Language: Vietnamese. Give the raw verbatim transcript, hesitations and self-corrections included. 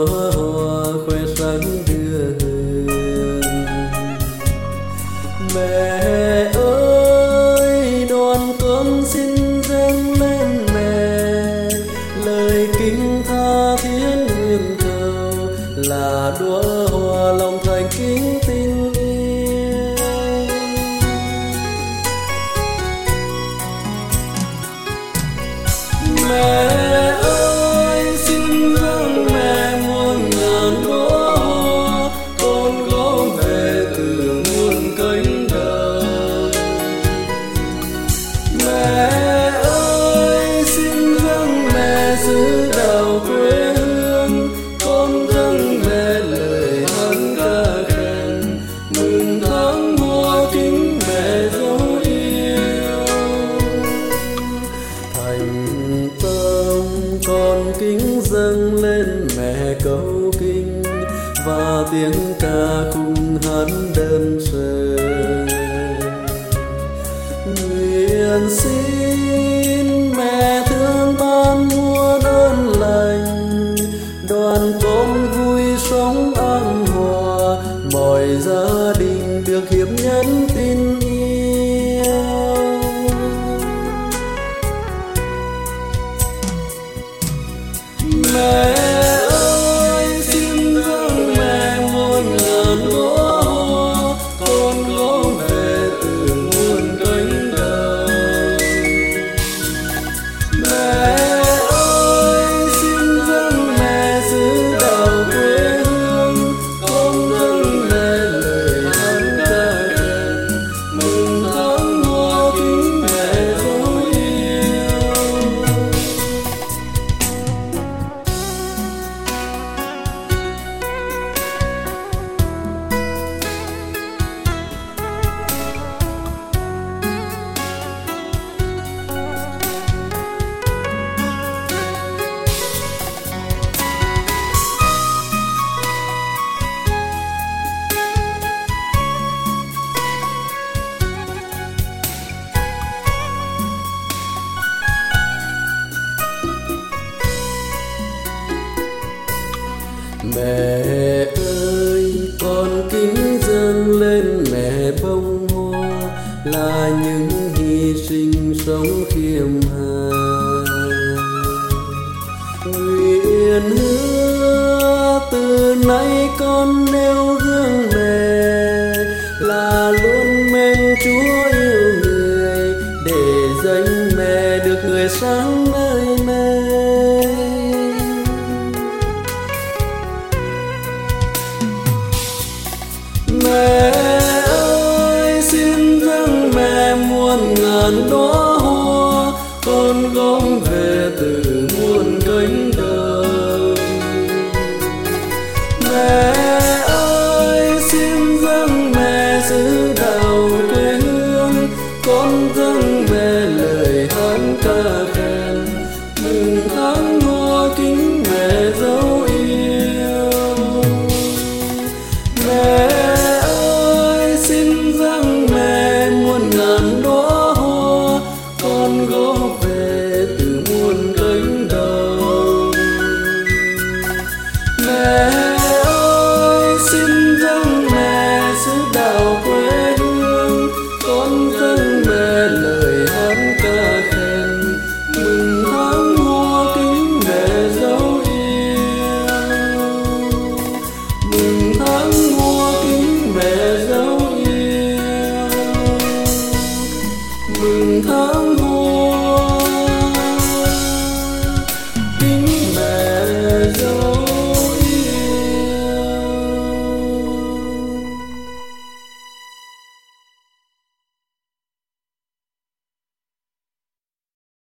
đóa hoa khoe sáng đưa hương. Mẹ ơi đoàn con xin dâng lên mẹ lời kính tha thiết nguyện cầu, là đóa hoa lòng thành kính tin yêu. Mẹ ơi xin dâng mẹ muôn ngàn đóa hoa, con gom về từ muôn cánh đồng. Mẹ ơi xin dâng mẹ xứ đạo quê hương, con dâng mẹ lời hát ca khen, mừng tháng hoa kính mẹ dấu yêu. Thành tâm con kính dâng lên mẹ câu kinh, và tiếng ca khúc hát đơn sơ. Nguyện xin mẹ thương ban muôn ơn lành, đoàn con vui sống an hòa, mọi gia đình được hiệp nhất tin yêu. Mẹ ơi xin dâng mẹ muôn ngàn đóa hoa, con gom về từ muôn cánh đồng. Mẹ ơi xin dâng mẹ xứ đạo quê hương, con dâng mẹ lời hát ca khen, mừng tháng hoa kính mẹ dấu yêu. Mẹ ơi con kính dâng lên mẹ bông hoa, là những hy sinh sống khiêm hà. Nguyện hứa từ nay con nêu gương mẹ, là luôn mến Chúa yêu người, để danh mẹ được người sáng nơi mẹ. Mẹ ơi xin dâng mẹ muôn ngàn đóa hoa, con gom về từ muôn cánh đồng. Mẹ ơi xin dâng mẹ xứ đạo quê hương, con dâng mẹ lời hát ca khen, mừng tháng hoa kính mẹ dấu yêu. Mẹ xin dâng mẹ muôn ngàn đóa hoa, con góp về từ muôn cánh đồng. Mẹ